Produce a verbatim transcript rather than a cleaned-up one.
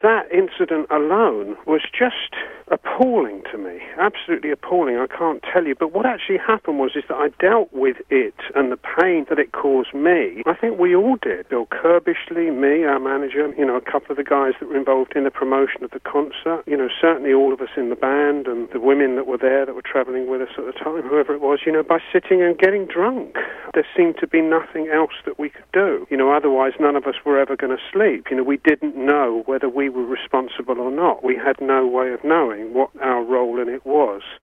That incident alone was just appalling to me, absolutely appalling, I can't tell you. But what actually happened was is that I dealt with it and the pain that it caused me. I think we all did. Bill Curbishley, me, our manager, you know, a couple of the guys that were involved in the promotion of the concert, you know, certainly all of us in the band and the women that were there that were travelling with us at the time, whoever it was, you know, by sitting and getting drunk. There seemed to be nothing else that we could do. You know, otherwise none of us were ever going to sleep. You know, we didn't know whether we were responsible or not. We had no way of knowing what our role in it was.